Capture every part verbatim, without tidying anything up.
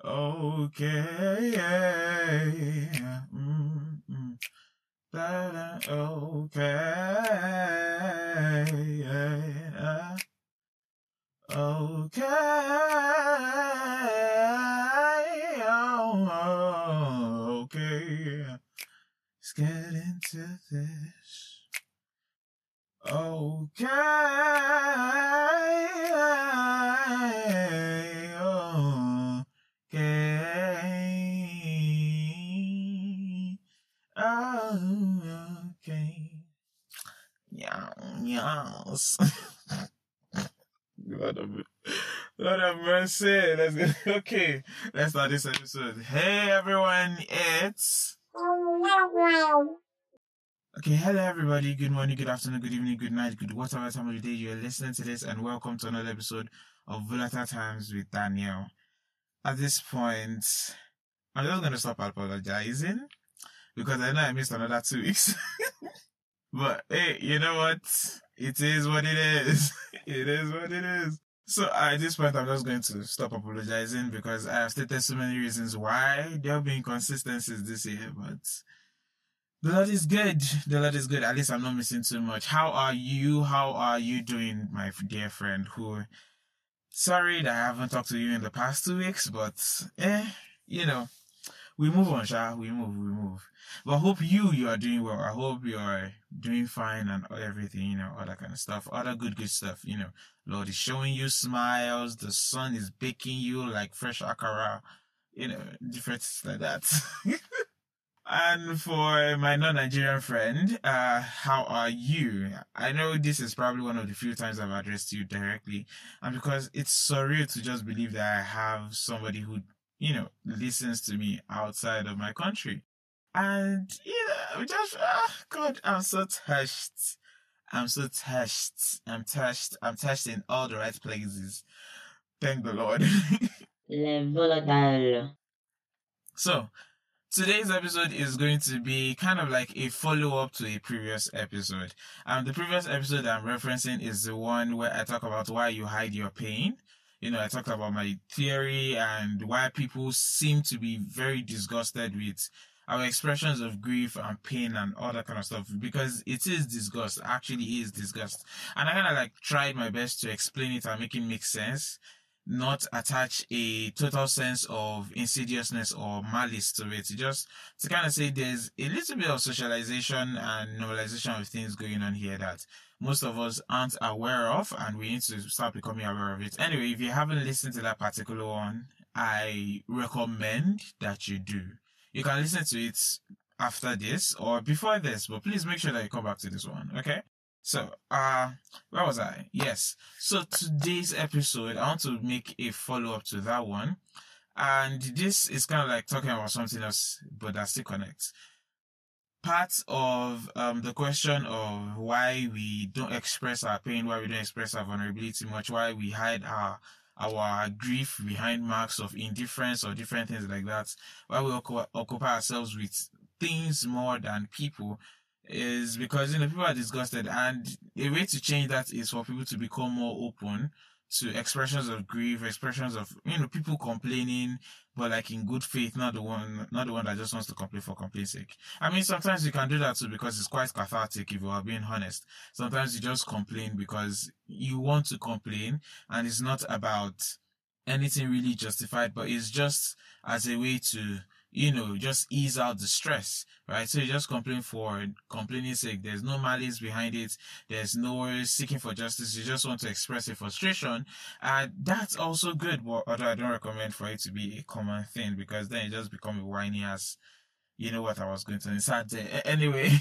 Okay. Mm-mm. Da-da. Okay. Okay. Oh, okay. Let's get into this. Okay. Okay. Okay. Yeah. Yes. Lord of, Lord of mercy. Let's go. Okay. Let's start this episode. Hey everyone, it's Okay, hello everybody. Good morning, good afternoon, good evening, good night, good whatever time of the day you're listening to this, and welcome to another episode of Volatile Times with Daniel. At this point, I'm just gonna stop apologizing because I know I missed another two weeks. But hey, you know what? It is what it is. It is what it is. So at this point, I'm just going to stop apologizing because I have stated so many reasons why there have been inconsistencies this year, but the Lord is good. The Lord is good. At least I'm not missing too much. How are you? How are you doing, my dear friend? Who? Sorry that I haven't talked to you in the past two weeks, but eh, you know, we move on, Sha. We move, we move. But I hope you, you are doing well. I hope you are doing fine and everything, you know, all that kind of stuff, other good, good stuff, you know. Lord is showing you smiles. The sun is baking you like fresh akara, you know, different things like that. And for my non-Nigerian friend, uh, how are you? I know this is probably one of the few times I've addressed you directly, and because it's surreal to just believe that I have somebody who, you know, listens to me outside of my country. And, you know, just, ah, God, I'm so touched. I'm so touched. I'm touched. I'm touched in all the right places. Thank the Lord. Le volatile. So, today's episode is going to be kind of like a follow-up to a previous episode. Um, the previous episode I'm referencing is the one where I talk about why you hide your pain. You know, I talked about my theory and why people seem to be very disgusted with our expressions of grief and pain and all that kind of stuff, because it is disgust, actually is disgust. And I kind of like tried my best to explain it and make it make sense, not attach a total sense of insidiousness or malice to it. Just to kind of say there's a little bit of socialization and normalization of things going on here that most of us aren't aware of, and we need to start becoming aware of it. Anyway, if you haven't listened to that particular one, I recommend that you do. You can listen to it after this or before this, but please make sure that you come back to this one, okay? So, uh, where was I? Yes. So today's episode, I want to make a follow-up to that one. And this is kind of like talking about something else, but that still connects. Part of um, the question of why we don't express our pain, why we don't express our vulnerability much, why we hide our our grief behind marks of indifference or different things like that, why we occupy ourselves with things more than people, is because, you know, people are disgusted, and a way to change that is for people to become more open to expressions of grief, expressions of, you know, people complaining, but like in good faith, not the one, not the one that just wants to complain for complain's sake. I mean, sometimes you can do that too because it's quite cathartic, if you are being honest. Sometimes you just complain because you want to complain, and it's not about anything really justified, but it's just as a way to, you know, just ease out the stress, right? So you just complain for complaining sake. There's no malice behind it. There's no seeking for justice. You just want to express a frustration. And that's also good, but although I don't recommend for it to be a common thing, because then you just become a whiny ass. You know what I was going to insert there. Anyway.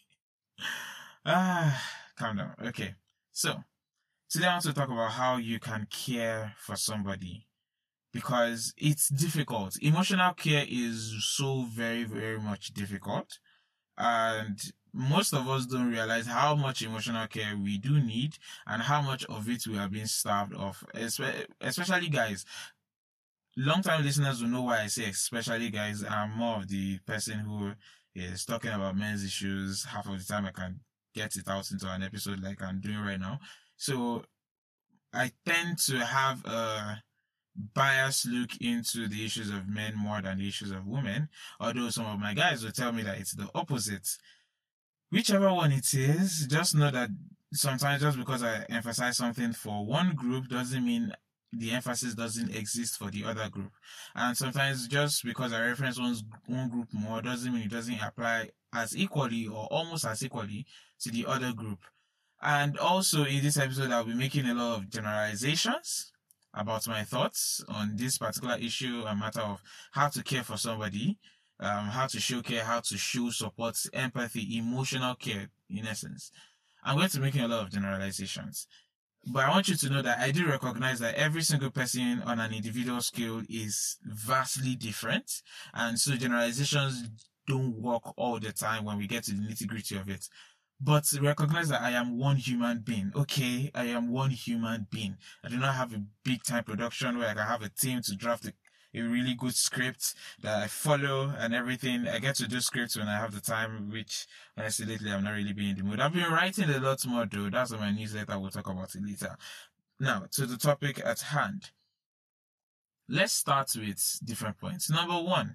ah, calm down. Okay. So, today I want to talk about how you can care for somebody, because it's difficult. Emotional care is so very, very much difficult. And most of us don't realize how much emotional care we do need and how much of it we are being starved of, especially guys. Long-time listeners will know why I say especially guys. I'm more of the person who is talking about men's issues. Half of the time I can get it out into an episode like I'm doing right now. So I tend to have a biased look into the issues of men more than the issues of women, although some of my guys will tell me that it's the opposite. Whichever one it is, just know that sometimes just because I emphasize something for one group doesn't mean the emphasis doesn't exist for the other group. And sometimes just because I reference one, one group more doesn't mean it doesn't apply as equally or almost as equally to the other group. And also in this episode, I'll be making a lot of generalizations about my thoughts on this particular issue, a matter of how to care for somebody, um, how to show care, how to show support, empathy, emotional care, in essence. I'm going to be making a lot of generalizations. But I want you to know that I do recognize that every single person on an individual scale is vastly different. And so generalizations don't work all the time when we get to the nitty-gritty of it. But recognize that I am one human being. Okay, I am one human being. I do not have a big time production where I can have a team to draft a, a really good script that I follow and everything. I get to do scripts when I have the time, which honestly lately I'm not really being in the mood. I've been writing a lot more though. That's on my newsletter. We'll talk about it later. Now, to the topic at hand. Let's start with different points. Number one.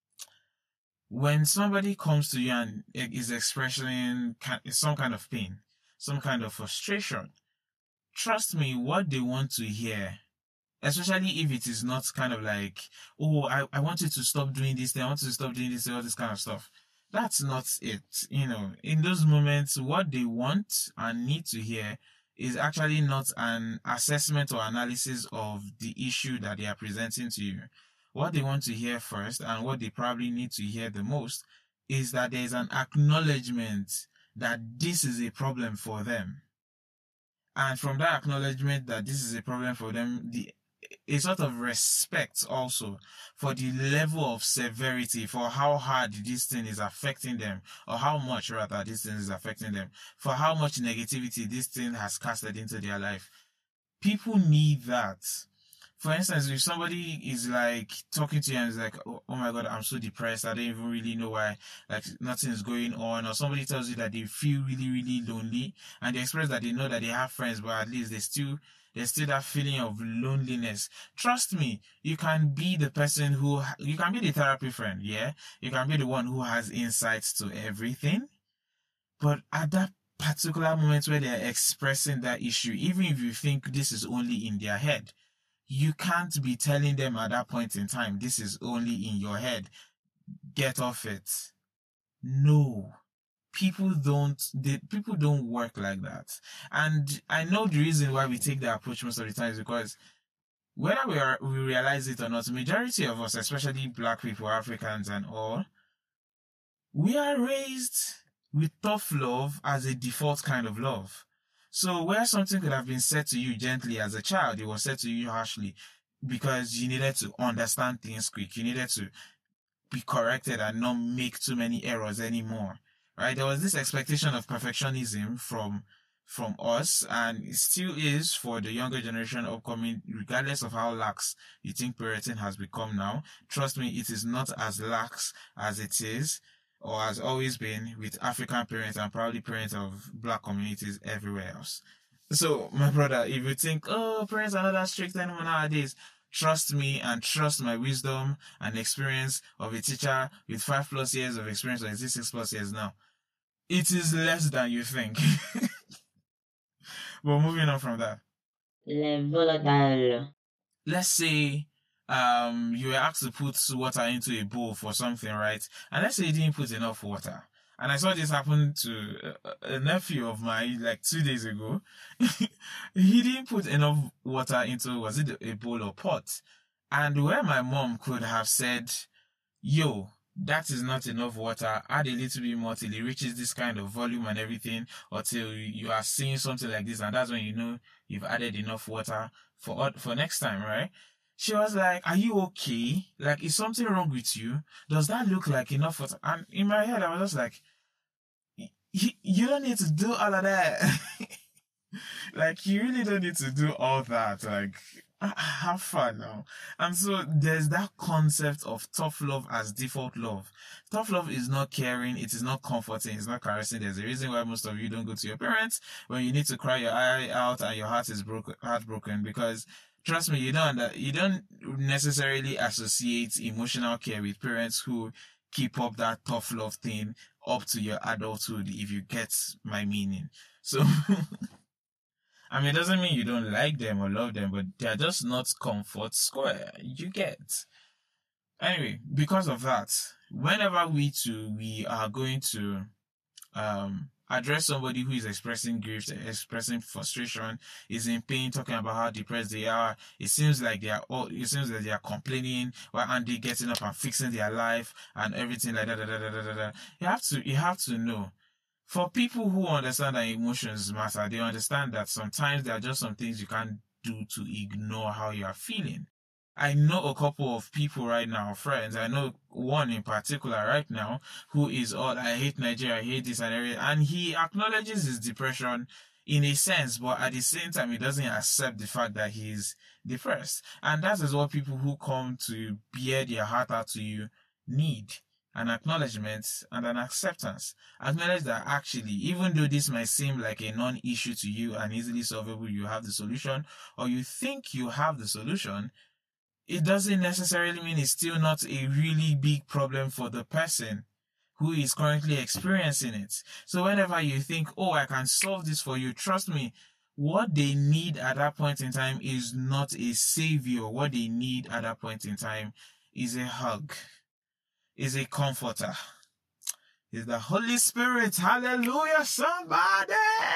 When somebody comes to you and is expressing some kind of pain, some kind of frustration, trust me, what they want to hear, especially if it is not kind of like, oh, I, I want you to stop doing this, I want you to stop doing this, all this kind of stuff. That's not it. You know, in those moments, what they want and need to hear is actually not an assessment or analysis of the issue that they are presenting to you. What they want to hear first, and what they probably need to hear the most, is that there is an acknowledgement that this is a problem for them. And from that acknowledgement that this is a problem for them, the a sort of respect also for the level of severity, for how hard this thing is affecting them, or how much rather this thing is affecting them, for how much negativity this thing has casted into their life. People need that. For instance, if somebody is like talking to you and is like, oh, oh my God, I'm so depressed, I don't even really know why, like nothing is going on, or somebody tells you that they feel really, really lonely, and they express that they know that they have friends, but at least they still, there's still that feeling of loneliness. Trust me, you can be the person who, you can be the therapy friend, yeah? You can be the one who has insights to everything, but at that particular moment where they're expressing that issue, even if you think this is only in their head, you can't be telling them at that point in time, this is only in your head. Get off it. No. People don't, they, people don't work like that. And I know the reason why we take that approach most of the time is because whether we are, we realize it or not, the majority of us, especially Black people, Africans and all, we are raised with tough love as a default kind of love. So where something could have been said to you gently as a child, it was said to you harshly because you needed to understand things quick. You needed to be corrected and not make too many errors anymore, right? There was this expectation of perfectionism from from us, and it still is for the younger generation upcoming, regardless of how lax you think parenting has become now. Trust me, it is not as lax as it is or has always been with African parents and probably parents of Black communities everywhere else. So, my brother, if you think, oh, parents are not that strict anymore nowadays, trust me and trust my wisdom and experience of a teacher with five plus years of experience, or is it six plus years now? It is less than you think. But moving on from that. Les volatiles. Let's say um you were asked to put water into a bowl for something, right? And let's say you didn't put enough water. And I saw this happen to a, a nephew of mine like two days ago. He didn't put enough water into, was it a bowl or pot? And where my mom could have said, yo, that is not enough water, add a little bit more till it reaches this kind of volume and everything, or till you are seeing something like this, and that's when you know you've added enough water for for next time, right? She was like, are you okay? Like, is something wrong with you? Does that look like enough water? And in my head, I was just like, you don't need to do all of that. Like, you really don't need to do all that. Like, have fun now. And so there's that concept of tough love as default love. Tough love is not caring, it is not comforting, it's not caressing. There's a reason why most of you don't go to your parents when you need to cry your eye out and your heart is broken, heartbroken, because Trust me, you don't under, you don't necessarily associate emotional care with parents who keep up that tough love thing up to your adulthood, if you get my meaning. So I mean, it doesn't mean you don't like them or love them, but they're just not comfort square. You get. Anyway, because of that, whenever we two we are going to um address somebody who is expressing grief, expressing frustration, is in pain, talking about how depressed they are, it seems like they are all it seems like they are complaining, why aren't they getting up and fixing their life and everything like that. Da, da, da, da, da. You have to you have to know. For people who understand that emotions matter, they understand that sometimes there are just some things you can't do to ignore how you are feeling. I know a couple of people right now, friends. I know one in particular right now who is all, I hate Nigeria, I hate this and everything. And he acknowledges his depression in a sense, but at the same time, he doesn't accept the fact that he's depressed. And that is what people who come to bear their heart out to you need. An acknowledgement and an acceptance. Acknowledge that actually, even though this might seem like a non-issue to you and easily solvable, you have the solution, or you think you have the solution, it doesn't necessarily mean it's still not a really big problem for the person who is currently experiencing it. So whenever you think, oh, I can solve this for you, trust me, what they need at that point in time is not a savior. What they need at that point in time is a hug, is a comforter, is the Holy Spirit. Hallelujah, somebody!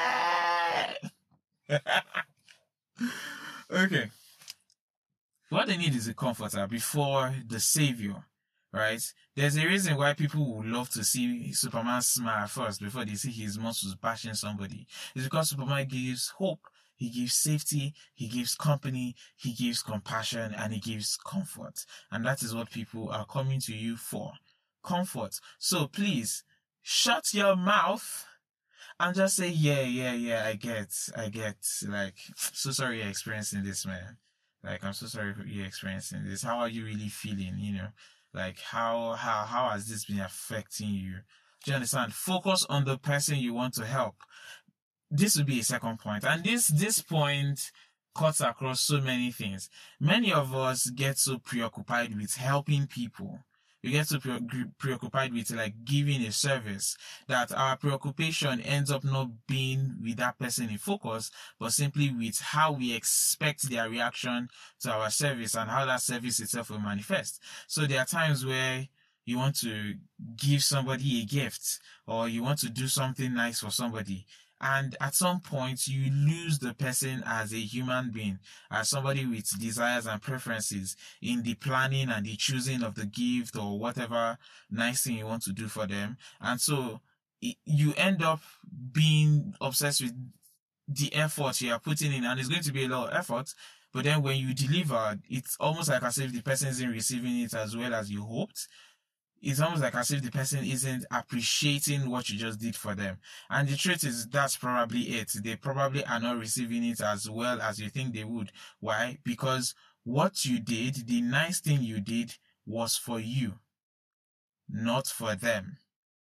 Okay. What they need is a comforter before the savior, right? There's a reason why people would love to see Superman smile first before they see his muscles bashing somebody. It's because Superman gives hope, he gives safety, he gives company, he gives compassion, and he gives comfort. And that is what people are coming to you for. Comfort. So please, shut your mouth and just say, yeah, yeah, yeah, I get, I get, like, so sorry you're experiencing this, man. Like, I'm so sorry you're experiencing this. How are you really feeling, you know? Like, how, how, how has this been affecting you? Do you understand? Focus on the person you want to help. This would be a second point. And this, this point cuts across so many things. Many of us get so preoccupied with helping people. We get so pre- preoccupied with like giving a service that our preoccupation ends up not being with that person in focus, but simply with how we expect their reaction to our service and how that service itself will manifest. So there are times where you want to give somebody a gift or you want to do something nice for somebody. And at some point, you lose the person as a human being, as somebody with desires and preferences in the planning and the choosing of the gift or whatever nice thing you want to do for them. And so you end up being obsessed with the effort you are putting in, and it's going to be a lot of effort. But then when you deliver, it's almost like as if the person isn't receiving it as well as you hoped. It's almost like as if the person isn't appreciating what you just did for them. And the truth is, that's probably it. They probably are not receiving it as well as you think they would. Why? Because what you did, the nice thing you did, was for you, not for them.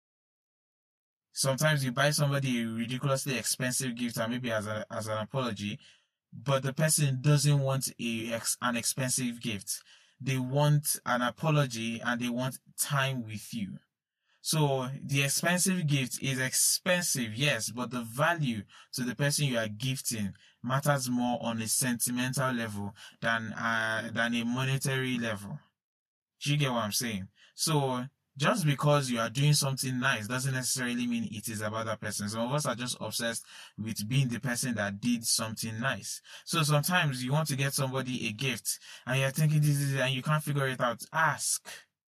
Sometimes you buy somebody a ridiculously expensive gift and maybe as a, as an apology, but the person doesn't want a an expensive gift. They want an apology and they want time with you. So the expensive gift is expensive, yes, but the value to the person you are gifting matters more on a sentimental level than uh, than a monetary level. Do you get what I'm saying? So just because you are doing something nice doesn't necessarily mean it is about that person. Some of us are just obsessed with being the person that did something nice. So sometimes you want to get somebody a gift and you're thinking this is it and you can't figure it out. Ask.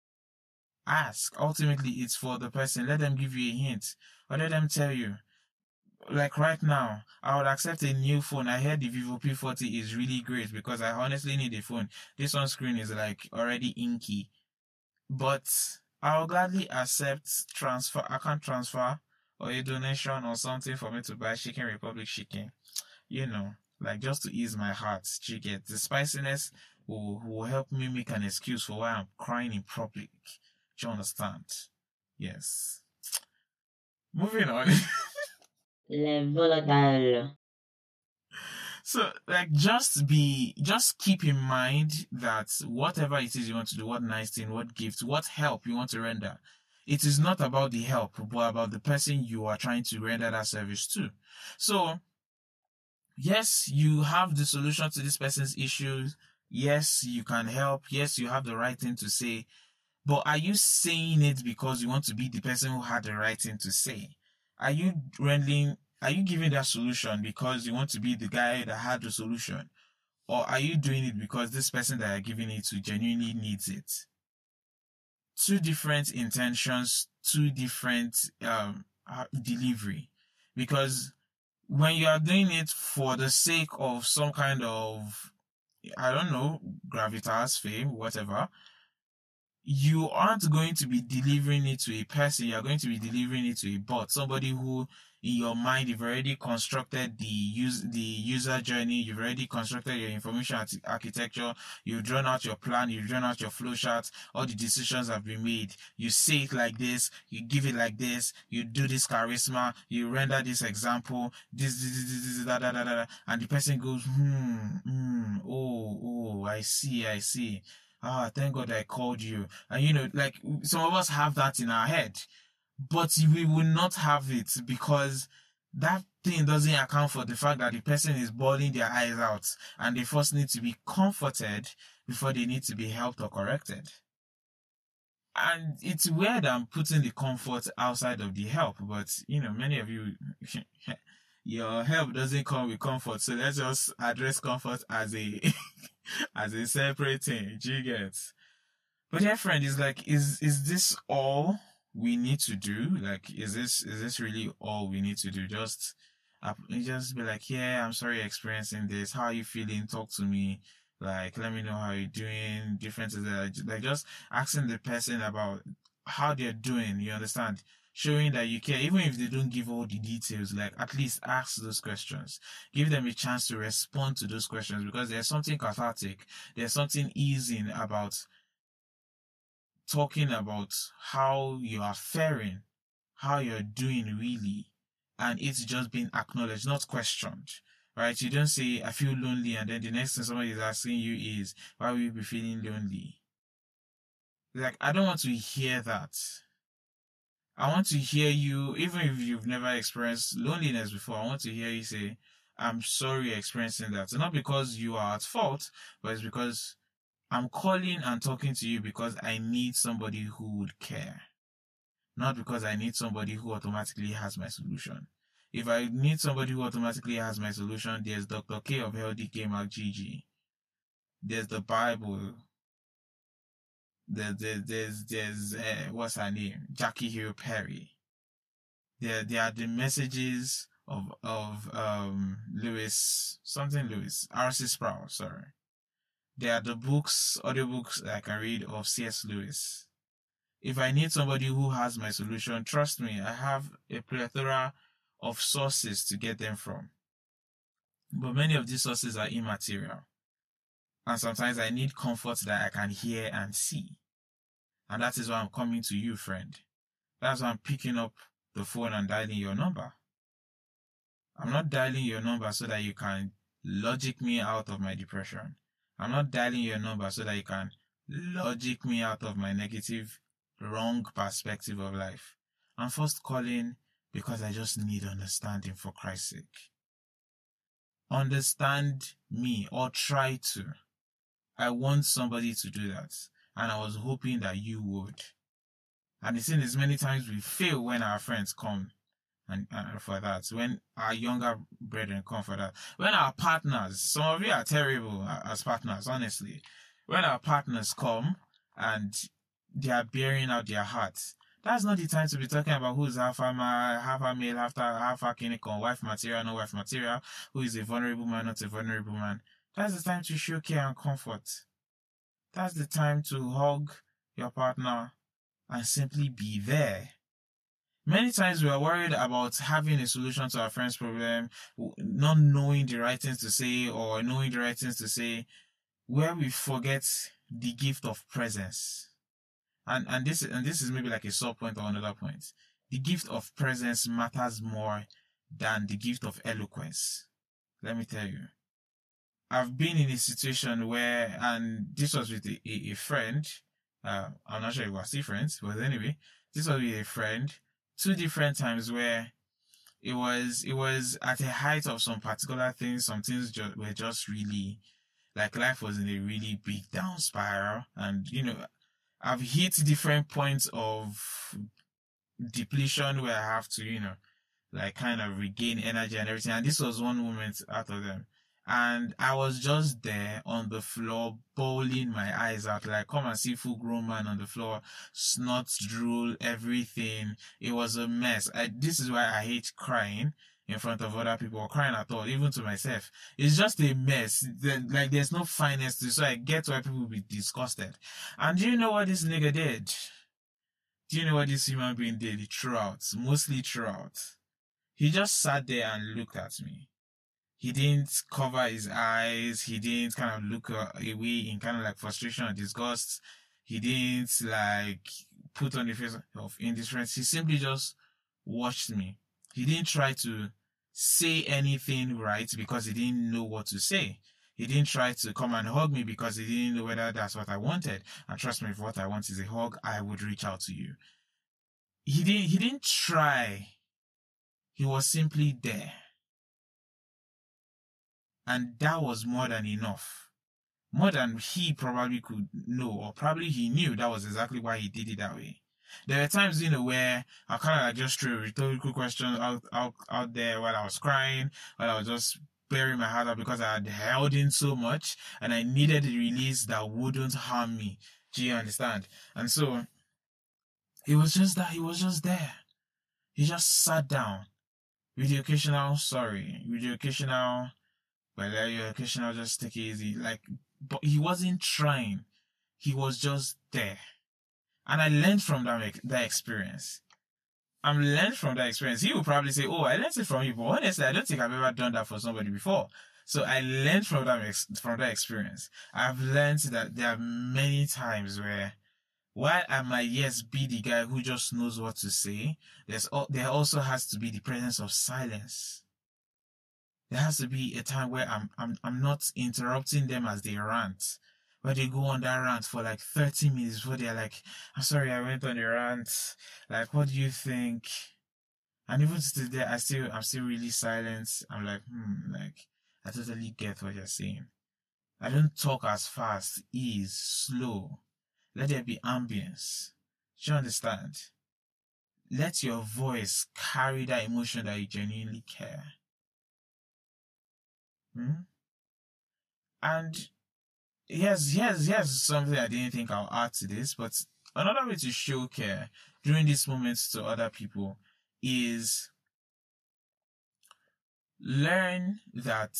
Ask. Ultimately, it's for the person. Let them give you a hint. Or let them tell you. Like right now, I would accept a new phone. I heard the Vivo P forty is really great because I honestly need a phone. This one screen is like already inky. But I'll gladly accept transfer, account transfer or a donation or something for me to buy Chicken Republic chicken. You know, like just to ease my heart. You get the spiciness will, will help me make an excuse for why I'm crying in public. Do you understand? Yes. Moving on. Les volatiles. So, like, just be, just keep in mind that whatever it is you want to do, what nice thing, what gift, what help you want to render, it is not about the help, but about the person you are trying to render that service to. So, yes, you have the solution to this person's issues. Yes, you can help. Yes, you have the right thing to say. But are you saying it because you want to be the person who had the right thing to say? Are you rendering, are you giving that solution because you want to be the guy that had the solution? Or are you doing it because this person that you're giving it to genuinely needs it? Two different intentions, two different um delivery. Because when you are doing it for the sake of some kind of, I don't know, gravitas, fame, whatever, you aren't going to be delivering it to a person. You're going to be delivering it to a bot, somebody who in your mind you've already constructed the use the user journey, you've already constructed your information architecture, you've drawn out your plan, you've drawn out your flowchart, all the decisions have been made. You say it like this, you give it like this, you do this charisma, you render this example, this, this, this, this, da, da, da, da, and the person goes, hmm, hmm, oh, oh, I see, I see. Ah, thank God I called you. And you know, like, some of us have that in our head, but we will not have it because that thing doesn't account for the fact that the person is bawling their eyes out and they first need to be comforted before they need to be helped or corrected. And it's weird I'm putting the comfort outside of the help, but you know, many of you, your help doesn't come with comfort, so let's just address comfort as a as a separate thing. Do you get? But yeah, friend, is like, is is this all we need to do? Like, is this is this really all we need to do? Just uh, just be like, yeah, I'm sorry you're experiencing this. How are you feeling? Talk to me. Like, let me know how you're doing. Different is that, like, just asking the person about how they're doing. You understand? Showing that you care, even if they don't give all the details, like, at least ask those questions. Give them a chance to respond to those questions, because there's something cathartic, there's something easing about talking about how you are faring, how you're doing really, and it's just being acknowledged, not questioned. Right? You don't say, I feel lonely, and then the next thing somebody is asking you is, why will you be feeling lonely? Like, I don't want to hear that. I want to hear you, even if you've never experienced loneliness before, I want to hear you say, I'm sorry you're experiencing that. So not because you are at fault, but it's because I'm calling and talking to you because I need somebody who would care. Not because I need somebody who automatically has my solution. If I need somebody who automatically has my solution, there's Doctor K of Healthy K Mac G G. There's the Bible. There, there, there's, there's, uh, what's her name? Jackie Hill Perry. There, there are the messages of, of, um, Lewis, something Lewis, R C Sproul, sorry. There are the books, audiobooks I can read of C S Lewis. If I need somebody who has my solution, trust me, I have a plethora of sources to get them from. But many of these sources are immaterial. And sometimes I need comfort that I can hear and see. And that is why I'm coming to you, friend. That's why I'm picking up the phone and dialing your number. I'm not dialing your number so that you can logic me out of my depression. I'm not dialing your number so that you can logic me out of my negative, wrong perspective of life. I'm first calling because I just need understanding, for Christ's sake. Understand me, or try to. I want somebody to do that, and I was hoping that you would. And the thing is, many times we fail when our friends come and, and for that, when our younger brethren come for that, when our partners, some of you are terrible as partners, honestly, when our partners come and they are bearing out their hearts, that's not the time to be talking about who's alpha male, alpha male, after alpha clinical, wife material, no wife material, who is a vulnerable man, not a vulnerable man. That's the time to show care and comfort. That's the time to hug your partner and simply be there. Many times we are worried about having a solution to our friend's problem, not knowing the right things to say or knowing the right things to say, where we forget the gift of presence. And and this and this is maybe like a sub point or another point. The gift of presence matters more than the gift of eloquence. Let me tell you. I've been in a situation where, and this was with a, a, a friend. Uh, I'm not sure if we're still friends, but anyway, this was with a friend. Two different times where it was it was at a height of some particular things. Some things ju- were just really, like, life was in a really big down spiral, and you know, I've hit different points of depletion where I have to, you know, like kind of regain energy and everything. And this was one moment out of them. And I was just there on the floor, bawling my eyes out, like, come and see full grown man on the floor, snot, drool, everything. It was a mess. I, this is why I hate crying in front of other people, or crying at all, even to myself. It's just a mess. The, like, there's no finesse to it, so I get why people will be disgusted. And do you know what this nigga did? Do you know what this human being did throughout? Mostly throughout. He just sat there and looked at me. He didn't cover his eyes. He didn't kind of look away in kind of like frustration or disgust. He didn't like put on the face of indifference. He simply just watched me. He didn't try to say anything right because he didn't know what to say. He didn't try to come and hug me because he didn't know whether that's what I wanted. And trust me, if what I want is a hug, I would reach out to you. He didn't, he didn't try. He was simply there. And that was more than enough. More than he probably could know, or probably he knew that was exactly why he did it that way. There were times, you know, where I kind of like just threw a rhetorical question out, out, out there while I was crying, while I was just bearing my heart out because I had held in so much and I needed a release that wouldn't harm me. Do you understand? And so, it was just that, he was just there. He just sat down with the occasional sorry, with the occasional, but like, your occasional just take it easy. Like, but he wasn't trying. He was just there. And I learned from that, that experience. I'm learned from that experience. He will probably say, oh, I learned it from you. But honestly, I don't think I've ever done that for somebody before. So I learned from that, from that experience. I've learned that there are many times where, while I might, yes, be the guy who just knows what to say, there's there also has to be the presence of silence. There has to be a time where I'm I'm I'm not interrupting them as they rant, where they go on that rant for like thirty minutes before they're like, I'm sorry, I went on a rant. Like, what do you think? And even today, I still I'm still really silent. I'm like, hmm, like, I totally get what you're saying. I don't talk as fast, ease, slow. Let there be ambience. Do you understand? Let your voice carry that emotion that you genuinely care. Hmm? And here's, here's, here's something I didn't think I'll add to this, but another way to show care during these moments to other people is learn that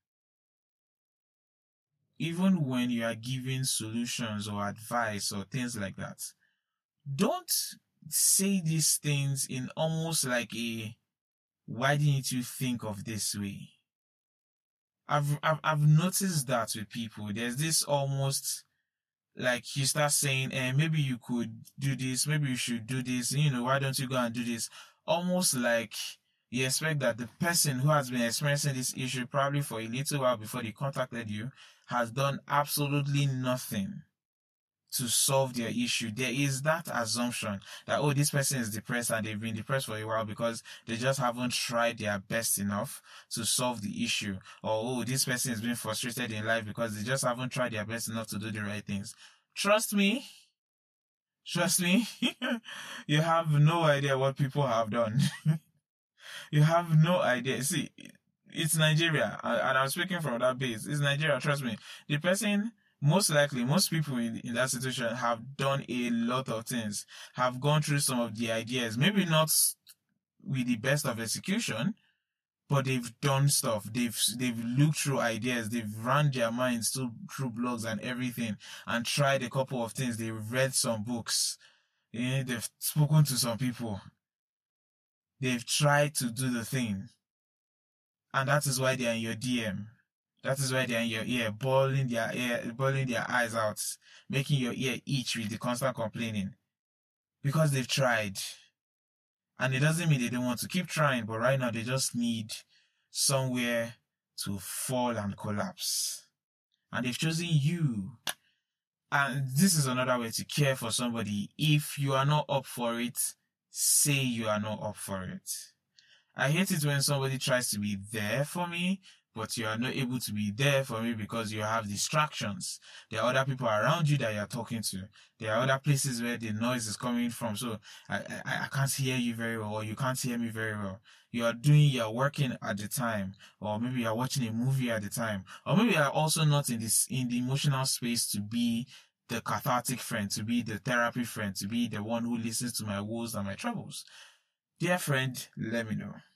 even when you are giving solutions or advice or things like that, don't say these things in almost like a, why didn't you think of this way? I've, I've, I've noticed that with people. There's this almost like you start saying, eh, maybe you could do this, maybe you should do this, you know, why don't you go and do this? Almost like you expect that the person who has been experiencing this issue probably for a little while before they contacted you has done absolutely nothing to solve their issue. There is that assumption that, oh, this person is depressed and they've been depressed for a while because they just haven't tried their best enough to solve the issue. Or, oh, this person is being frustrated in life because they just haven't tried their best enough to do the right things. Trust me. Trust me. You have no idea what people have done. You have no idea. See, it's Nigeria, and I'm speaking from that base. It's Nigeria, trust me. The person, most likely, most people in, in that situation have done a lot of things, have gone through some of the ideas, maybe not with the best of execution, but they've done stuff. They've they've looked through ideas. They've run their minds through, through blogs and everything, and tried a couple of things. They've read some books. Yeah, they've spoken to some people. They've tried to do the thing. And that is why they're in your D M. That is why they're in your ear, bawling their ear, bawling their eyes out, making your ear itch with the constant complaining. Because they've tried. And it doesn't mean they don't want to keep trying, but right now they just need somewhere to fall and collapse. And they've chosen you. And this is another way to care for somebody. If you are not up for it, say you are not up for it. I hate it when somebody tries to be there for me, but you are not able to be there for me because you have distractions. There are other people around you that you are talking to. There are other places where the noise is coming from. So I, I, I can't hear you very well, or you can't hear me very well. You are doing, you are working at the time, or maybe you are watching a movie at the time, or maybe you are also not in this, in the emotional space to be the cathartic friend, to be the therapy friend, to be the one who listens to my woes and my troubles. Dear friend, let me know.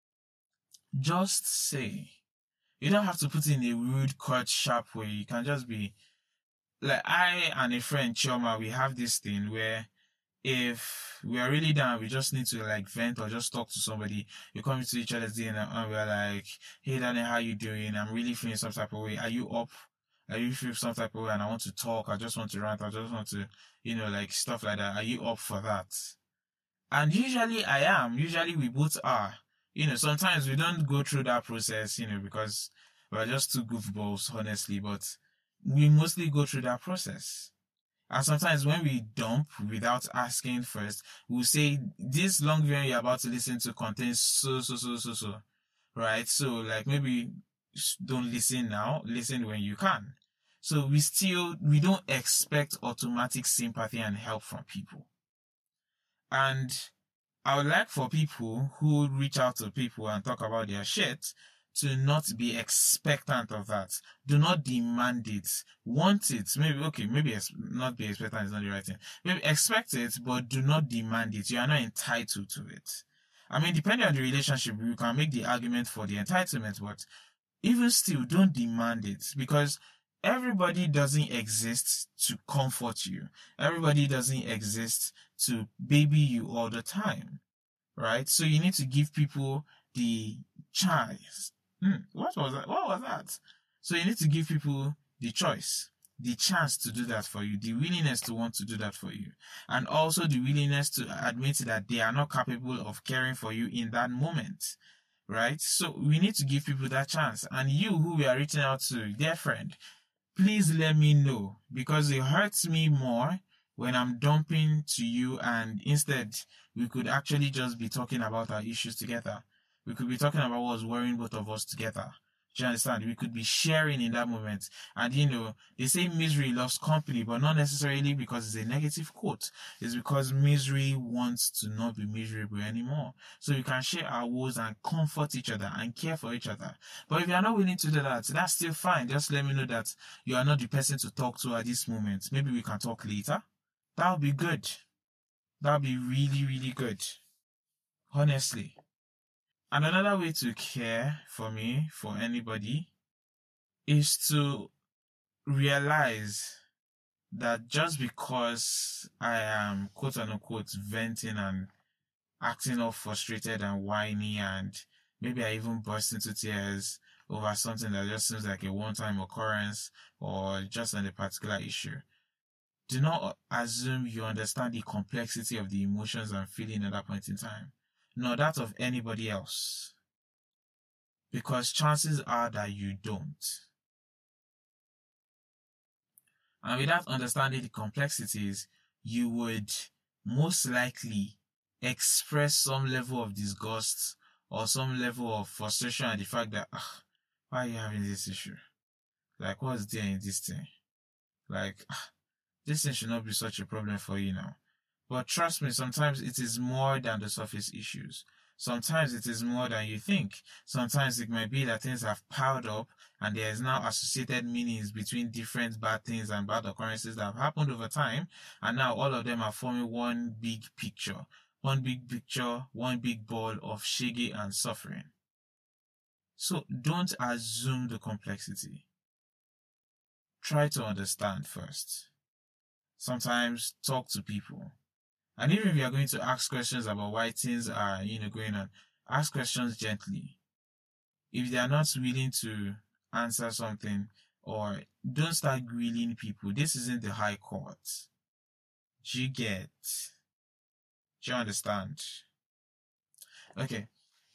Just say. You don't have to put in a rude, cut, sharp way. You can just be like, I and a friend, Chioma, we have this thing where if we are really down, we just need to like vent or just talk to somebody. You come into each other's D M and we're like, hey Daniel, how you doing? I'm really feeling some type of way. Are you up? Are you feeling some type of way? And I want to talk. I just want to rant. I just want to, you know, like stuff like that. Are you up for that? And usually I am. Usually we both are. You know, sometimes we don't go through that process, you know, because we're just two goofballs, honestly, but we mostly go through that process. And sometimes when we dump without asking first, we'll say, this long video you're about to listen to contains so, so, so, so, so, right? So, like, maybe don't listen now, listen when you can. So we still, we don't expect automatic sympathy and help from people. And I would like for people who reach out to people and talk about their shit to not be expectant of that. Do not demand it. Want it. Maybe, okay, maybe not be expectant is not the right thing. Maybe expect it, but do not demand it. You are not entitled to it. I mean, depending on the relationship, you can make the argument for the entitlement, but even still, don't demand it, because everybody doesn't exist to comfort you. Everybody doesn't exist to baby you all the time, right? So you need to give people the chance. Hmm, what was that? What was that? So you need to give people the choice, the chance to do that for you, the willingness to want to do that for you, and also the willingness to admit that they are not capable of caring for you in that moment, right? So we need to give people that chance. And you who we are reaching out to, dear friend, please let me know, because it hurts me more when I'm dumping to you and instead we could actually just be talking about our issues together. We could be talking about what's worrying both of us together. Do you understand? We could be sharing in that moment. And you know, they say misery loves company, but not necessarily because it's a negative quote. It's because misery wants to not be miserable anymore. So we can share our woes and comfort each other and care for each other. But if you are not willing to do that, that's still fine. Just let me know that you are not the person to talk to at this moment. Maybe we can talk later. That would be good. That would be really, really good. Honestly. And another way to care for me, for anybody, is to realize that just because I am quote unquote venting and acting all frustrated and whiny, and maybe I even burst into tears over something that just seems like a one-time occurrence or just on a particular issue, do not assume you understand the complexity of the emotions I'm feeling at that point in time, nor that of anybody else. Because chances are that you don't. And without understanding the complexities, you would most likely express some level of disgust or some level of frustration at the fact that, ah, why are you having this issue? Like, what's there in this thing? Like, ah, this thing should not be such a problem for you now. But trust me, sometimes it is more than the surface issues. Sometimes it is more than you think. Sometimes it might be that things have piled up and there is now associated meanings between different bad things and bad occurrences that have happened over time, and now all of them are forming one big picture. One big picture, one big ball of shege and suffering. So don't assume the complexity. Try to understand first. Sometimes talk to people. And even if you are going to ask questions about why things are, you know, going on, ask questions gently. If they are not willing to answer something, or don't start grilling people. This isn't the high court. Do you get? Do you understand? Okay.